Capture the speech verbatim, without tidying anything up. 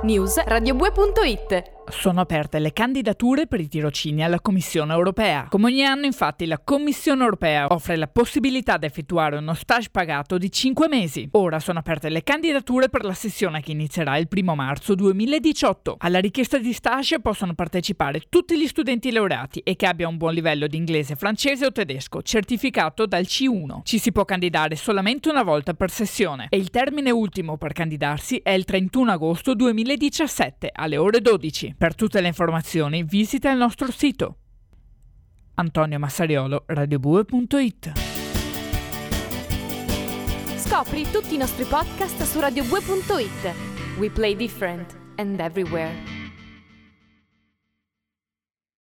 News radiobue punto it. Sono aperte le candidature per i tirocini alla Commissione Europea. Come ogni anno, infatti, la Commissione Europea offre la possibilità di effettuare uno stage pagato di cinque mesi. Ora sono aperte le candidature per la sessione che inizierà il primo marzo duemiladiciotto. Alla richiesta di stage possono partecipare tutti gli studenti laureati e che abbia un buon livello di inglese, francese o tedesco, certificato dal C uno. Ci si può candidare solamente una volta per sessione e il termine ultimo per candidarsi è il trentuno agosto duemiladiciassette alle ore dodici. Per tutte le informazioni visita il nostro sito. Antonio Massariolo, radiobue punto it. Scopri tutti i nostri podcast su radiobue punto it. We play different and everywhere.